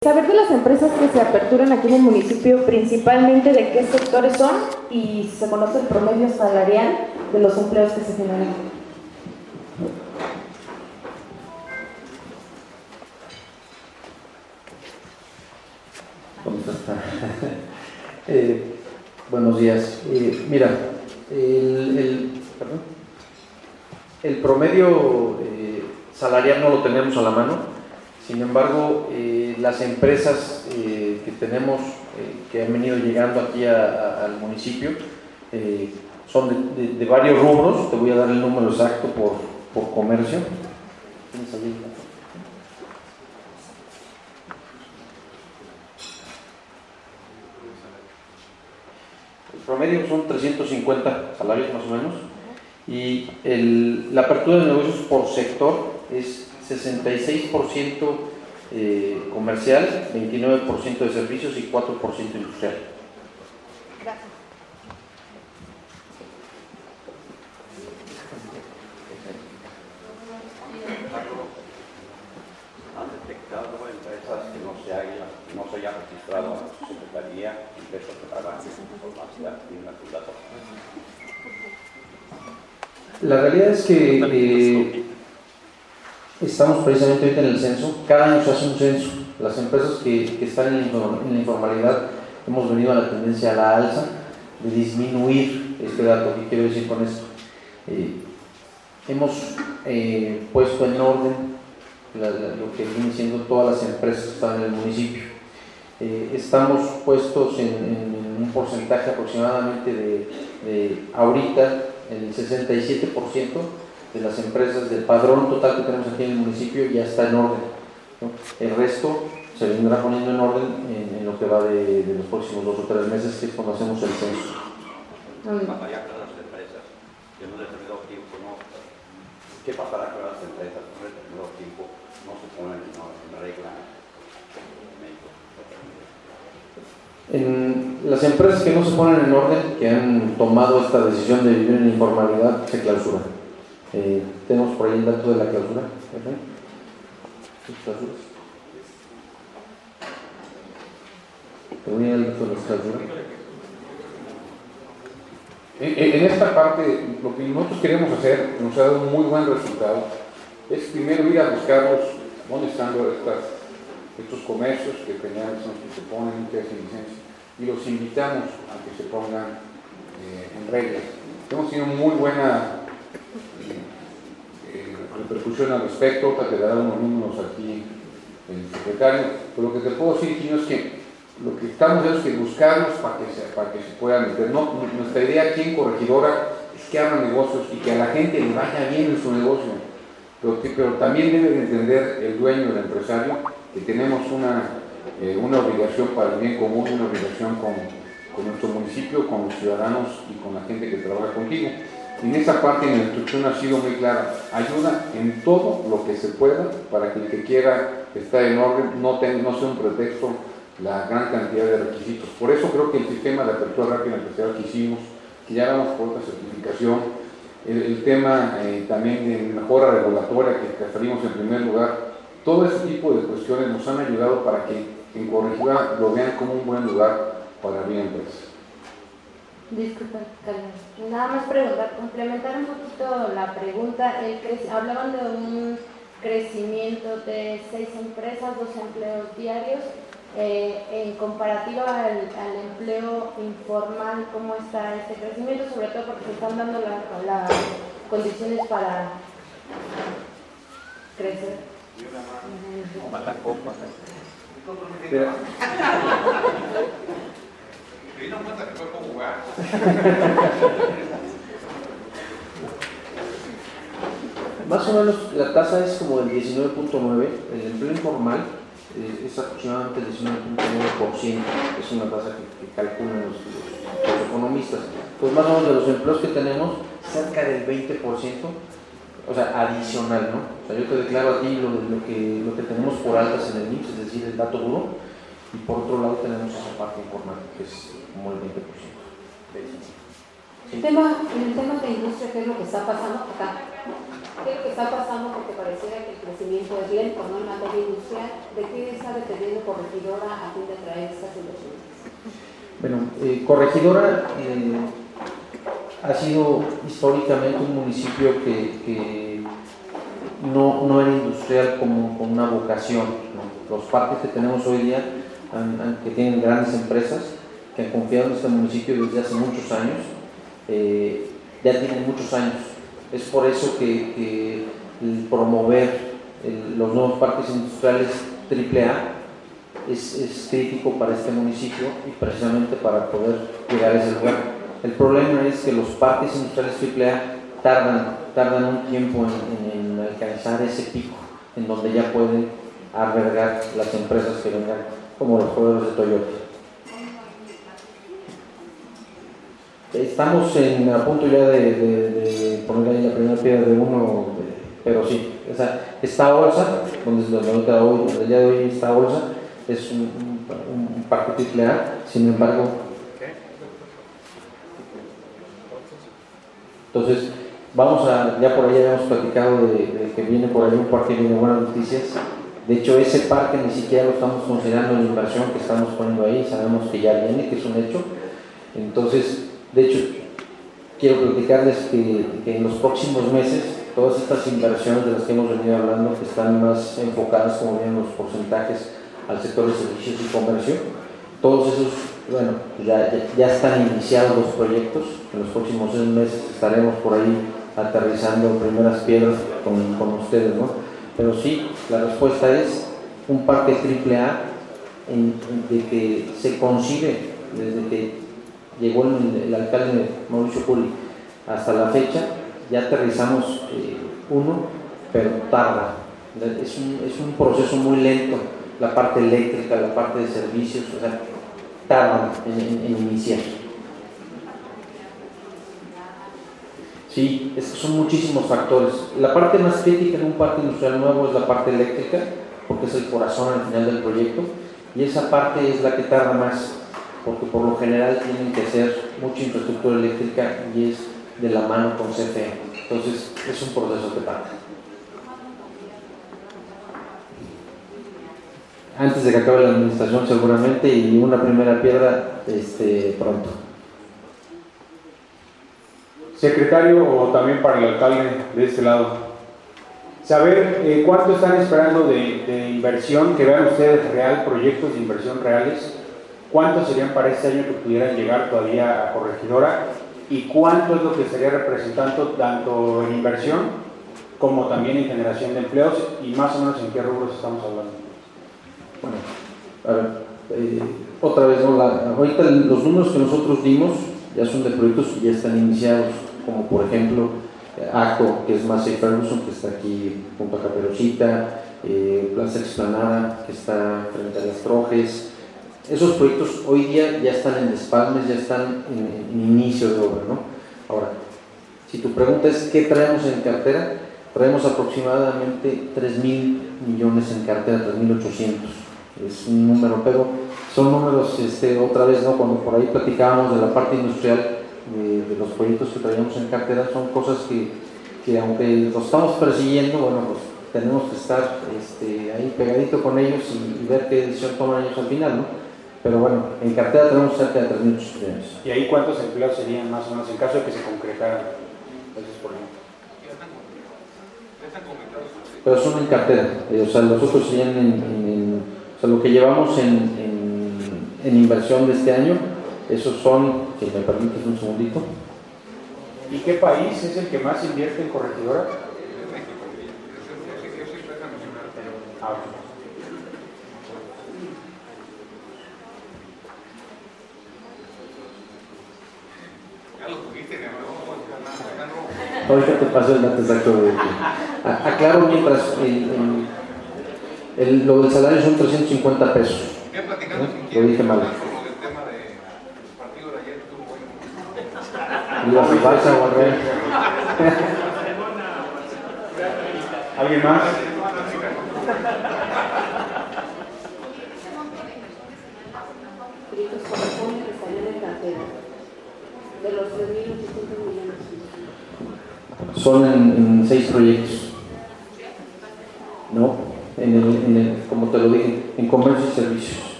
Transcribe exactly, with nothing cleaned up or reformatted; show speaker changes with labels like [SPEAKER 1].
[SPEAKER 1] Saber de las empresas que se aperturan aquí en el municipio, principalmente de qué sectores son y si se conoce el promedio salarial de los empleos que se generan.
[SPEAKER 2] ¿Cómo está? eh, buenos días. Eh, mira, el, el, perdón, el promedio eh, salarial no lo tenemos a la mano. Sin embargo, eh, las empresas eh, que tenemos, eh, que han venido llegando aquí a, a, al municipio, eh, son de, de, de varios rubros. Te voy a dar el número exacto por, por comercio. ¿Tienes ahí? El promedio son trescientos cincuenta salarios más o menos, y el, la apertura de negocios por sector es sesenta y seis por ciento eh, comercial, veintinueve por ciento de servicios y cuatro por ciento industrial.
[SPEAKER 1] Gracias.
[SPEAKER 3] ¿Han detectado empresas que no se hayan, no se hayan registrado en su secretaría, empresas que hagan informática y una datos?
[SPEAKER 2] La realidad es que eh, estamos precisamente ahorita en el censo. Cada año se hace un censo. Las empresas que, que están en la informalidad hemos venido a la tendencia a la alza de disminuir este dato. ¿Qué quiero decir con esto? Eh, hemos eh, puesto en orden la, la, lo que vienen siendo todas las empresas que están en el municipio. Eh, estamos puestos en, en, en un porcentaje aproximadamente de, de ahorita el sesenta y siete por ciento de las empresas del padrón total que tenemos aquí en el municipio ya está en orden, ¿no? El resto se vendrá poniendo en orden en, en lo que va de, de los próximos dos o tres meses, que es cuando hacemos el censo.
[SPEAKER 3] ¿Qué pasará con las empresas que en un determinado tiempo no? ¿Qué pasará con las empresas que en un determinado tiempo no se ponen en, en regla?
[SPEAKER 2] En las empresas que no se ponen en orden, que han tomado esta decisión de vivir en la informalidad, se clausuran. Eh, tenemos por ahí el dato de la clausura. ¿Qué clausuras? Te voy a dar el dato de las clausuras.
[SPEAKER 4] En, en esta parte, lo que nosotros queremos hacer, nos ha dado un muy buen resultado, es primero ir a buscarlos, dónde están estas, estos comercios que tenían, son los que se ponen, que hacen licencia, y los invitamos a que se pongan eh, en regla. Hemos tenido muy buena eh, repercusión al respecto. Te dará unos números aquí el secretario, pero lo que te puedo decir, Gino, es que lo que estamos haciendo es que buscarlos para que se, para que se puedan meter. No, nuestra idea aquí en Corregidora es que abran negocios y que a la gente le vaya bien en su negocio, pero, que, pero también debe de entender el dueño, el empresario, que tenemos una, eh, una obligación para el bien común, una obligación con, con nuestro municipio, con los ciudadanos y con la gente que trabaja contigo. Y en esa parte la instrucción ha sido muy clara: ayuda en todo lo que se pueda para que el que quiera estar en orden no, ten, no sea un pretexto la gran cantidad de requisitos. Por eso creo que el sistema de apertura rápida empresarial que hicimos, que ya vamos por otra certificación, el, el tema eh, también de mejora regulatoria, que, que salimos en primer lugar, todo ese tipo de cuestiones nos han ayudado para que en Corregidora lo vean como un buen lugar para abrir empresas.
[SPEAKER 1] Disculpa, Carlos. Nada más preguntar, complementar un poquito la pregunta. El cre... Hablaban de un crecimiento de seis empresas, dos empleos diarios. Eh, en comparativo al, al empleo informal, ¿cómo está este crecimiento? Sobre todo porque se están dando las la condiciones para crecer.
[SPEAKER 3] Mata copa.
[SPEAKER 2] Más o menos la tasa es como del diecinueve punto nueve. El empleo informal eh, es aproximadamente el diecinueve punto nueve por ciento. Es una tasa que, que calculan los, los, los economistas. Pues más o menos de los empleos que tenemos, cerca del veinte por ciento, o sea, adicional, ¿no? O sea, yo te declaro a ti lo, lo, que, lo que tenemos por altas en el I M S S, es decir, el dato duro, y por otro lado tenemos esa parte informal, que es como el veinte por ciento.
[SPEAKER 5] El tema, en el tema de industria, ¿qué es lo que está pasando acá? ¿Qué es lo que está pasando? Porque pareciera que el crecimiento es lento, ¿no? En materia industrial. ¿De qué está dependiendo Corregidora a fin de traer estas inversiones?
[SPEAKER 2] Bueno, eh, Corregidora eh, ha sido históricamente un municipio que, que no, no era industrial como con una vocación, ¿no? Los parques que tenemos hoy día, han, han, que tienen grandes empresas, que han confiado en este municipio desde hace muchos años, eh, ya tienen muchos años. Es por eso que, que el promover el, los nuevos parques industriales triple A es, es crítico para este municipio y precisamente para poder llegar a ese lugar. El problema es que los parques industriales triple A tardan, tardan un tiempo en, en, en alcanzar ese pico, en donde ya pueden albergar las empresas que vengan, como los juegos de Toyota. Estamos en, a punto ya de, de, de poner ahí la primera piedra de uno, pero sí, o sea, esta bolsa, donde, donde hoy, el día de hoy esta bolsa, es un, un, un parque triple A, sin embargo, entonces, vamos a, ya por ahí habíamos platicado de, de que viene por ahí un parque de buenas noticias. De hecho, ese parque ni siquiera lo estamos considerando en la inversión que estamos poniendo ahí, sabemos que ya viene, que es un hecho. Entonces, de hecho, quiero platicarles que, que en los próximos meses, todas estas inversiones de las que hemos venido hablando, que están más enfocadas, como ven, los porcentajes al sector de servicios y comercio, todos esos, bueno, ya, ya, ya están iniciados los proyectos. En los próximos seis meses estaremos por ahí aterrizando primeras piedras con, con ustedes, ¿no? Pero sí, la respuesta es un parque triple A en, en de que se concibe desde que llegó el, el alcalde Mauricio Curi hasta la fecha. Ya aterrizamos eh, uno, pero tarda. Es un, es un proceso muy lento, la parte eléctrica, la parte de servicios, o sea, tardan en, en, en iniciar. Sí, es que son muchísimos factores. La parte más crítica en un parque industrial nuevo es la parte eléctrica, porque es el corazón al final del proyecto, y esa parte es la que tarda más, porque por lo general tienen que hacer mucha infraestructura eléctrica y es de la mano con C F E. Entonces, es un proceso que tarda. Antes de que acabe la administración seguramente, y una primera piedra este, pronto.
[SPEAKER 6] Secretario, o también para el alcalde de este lado, saber eh, cuánto están esperando de, de inversión, que vean ustedes real, proyectos de inversión reales, cuántos serían para este año que pudieran llegar todavía a Corregidora, y cuánto es lo que estaría representando tanto en inversión como también en generación de empleos, y más o menos en qué rubros estamos hablando.
[SPEAKER 2] Bueno, a ver, eh, otra vez, ¿no? La, ahorita los números que nosotros dimos ya son de proyectos que ya están iniciados, como por ejemplo ACO, que es Massey Ferguson, que está aquí junto a Caperucita, eh, Plaza Explanada, que está frente a las Trojes. Esos proyectos hoy día ya están en despalmes, ya están en, en inicio de obra, ¿no? Ahora, si tu pregunta es ¿qué traemos en cartera? Traemos aproximadamente tres mil millones en cartera, tres mil ochocientos. Es un número, pero son números, este, otra vez, ¿no? Cuando por ahí platicábamos de la parte industrial, de, de los proyectos que traíamos en cartera, son cosas que, que aunque los estamos persiguiendo, bueno, pues tenemos que estar este, ahí pegadito con ellos y, y ver qué decisión toman ellos al final, ¿no? Pero bueno, en cartera tenemos cerca de tres mil millones.
[SPEAKER 6] ¿Y ahí cuántos empleos serían más o menos en caso de que se concretaran esos proyectos?
[SPEAKER 2] Pero son en cartera, eh, o sea, los otros serían en, en, en o sea, lo que llevamos en, en, en inversión de este año, esos son, si me permites un segundito.
[SPEAKER 6] ¿Y qué país es el que más invierte en Corregidora? Ah, okay.
[SPEAKER 2] Ahorita te paso el dato exacto de aclaro mientras el, el, el, lo del salario son trescientos cincuenta pesos. ¿Eh? Lo dije mal. ¿Ibas a Balsa o al rey?
[SPEAKER 6] ¿Alguien más?
[SPEAKER 5] Proyectos corresponden que estarían en cartera de los tres mil ochocientos millones.
[SPEAKER 2] son en, en seis proyectos, ¿no? En el, en el, como te lo dije, en comercio y servicios.